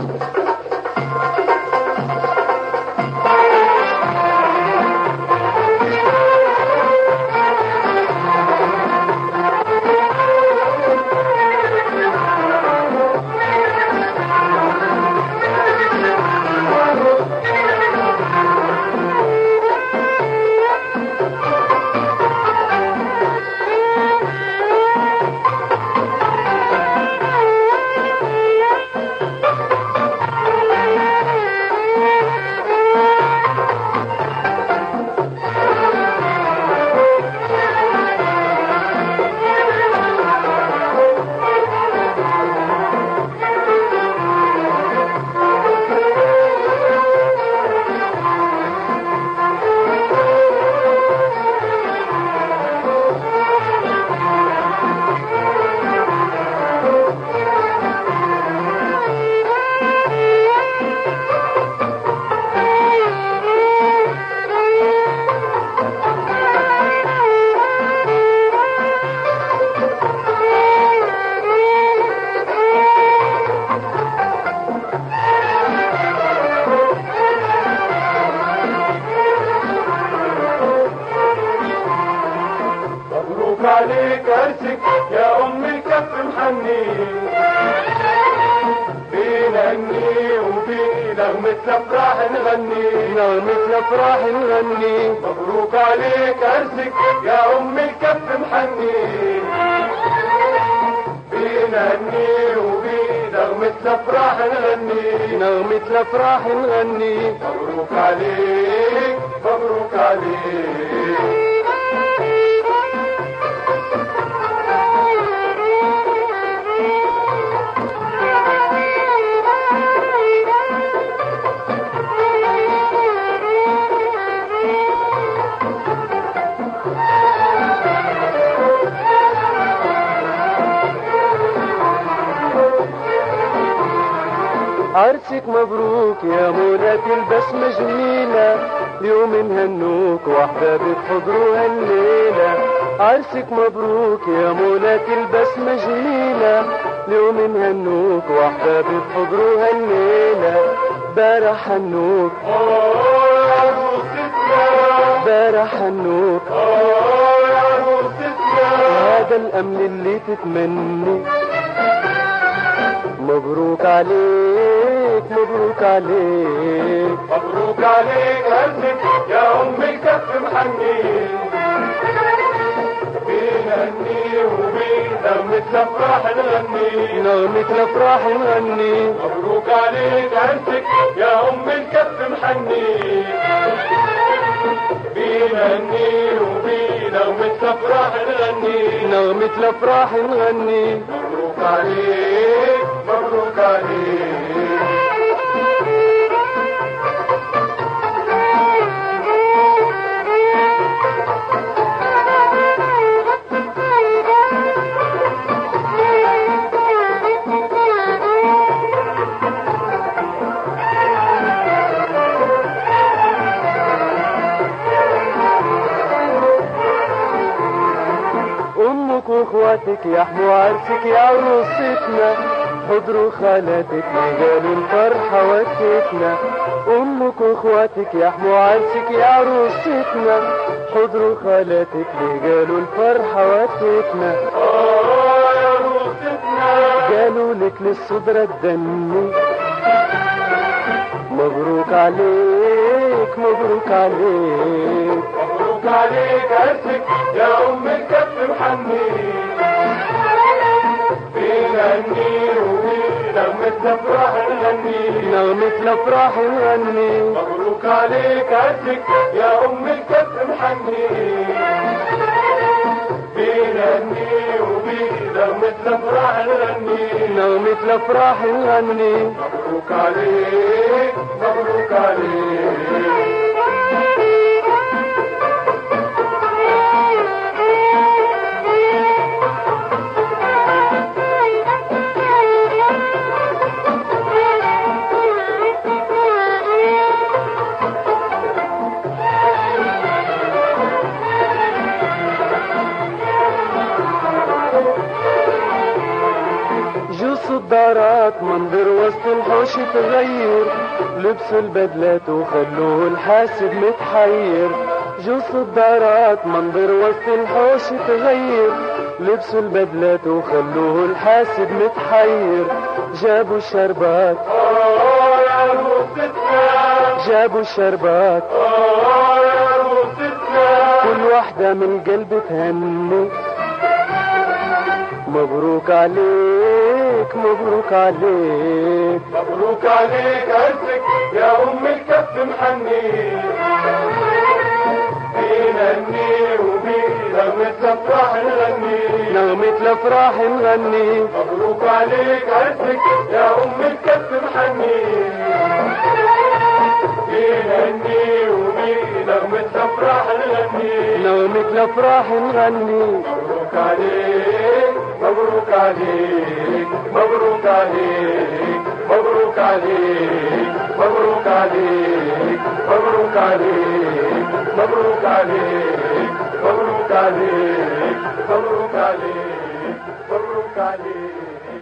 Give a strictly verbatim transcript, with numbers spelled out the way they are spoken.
عليك عرسك يا ام الكف محني، بنغني وفي نغمة الافراح نغني، نغمة الافراح نغني. مبروك عليك عرسك يا ام الكف محني، بنغني وفي نغمة الافراح نغني، نغمة الافراح نغني. مبروك عليك مبروك عليك. عرسك مبروك يا مولاة البسمة جميلة، اليوم نهنوك واحبابك حضروا هالليلة. عرسك مبروك يا مولاة البسمة جميلة، اليوم نهنوك واحبابك حضروا هالليلة. بارح هنوك بارح هنوك هذا الأمل اللي تتمني. مبروك عليك مبروك عليك مبروك عليك عرسك يا ام الكف محني، بنغني وبين نغمة الافراح نغني، نغمة الافراح نغني. مبروك عليك عرسك يا ام الكف محني، بنغني وبين نغمة الافراح نغني، نغمة الافراح نغني. مبروك عليك مبروك عليك. امك واخواتك يحموا عرسك يا عروستنا، حضروا خالاتك قالوا الفرحة وكتنا. امك واخواتك يحموا عرسك يا عروستنا، حضروا خالاتك قالوا الفرحة وكتنا. آه يا عروستنا قالوا لك للصدرة تدني. مبروك عليك مبروك عليك مبروك عليك عرسك يا ام الكف محني، بنغني وبين نغمة الافراح نغني، نغمة الافراح نغني. مبروك عليك عرسك يا ام الكف محني، بنغني وبين نغمة الافراح نغني، نغمة الافراح نغني. مبروك عليك مبروك عليك. جوس الدارات منظر وسط الحوش تغير، لبسوا البدلات وخلوه الحاسب متحير. جو صدارات منظر وسط الحوش تغير، لبسوا البدلات وخلوه الحاسب متحير. جابوا الشربات آه يا روستنا، جابوا الشربات آه يا روستنا، كل واحدة من قلب تهني. مبروك عليك مبروك عليك، مبروك عليك عزك يا أم الكف محني. بينا نني وبينا نتفرح نغني، نغمة الأفراح نغني. مبروك عليك عزك يا أم الكف محني. بينا نني وبينا نتفرح نغني، نغمة الأفراح نغني. مبروك عليك مبروك عليك مبروك عليك مبروك عليك مبروك عليك مبروك عليك مبروك عليك مبروك عليك مبروك عليك مبروك عليك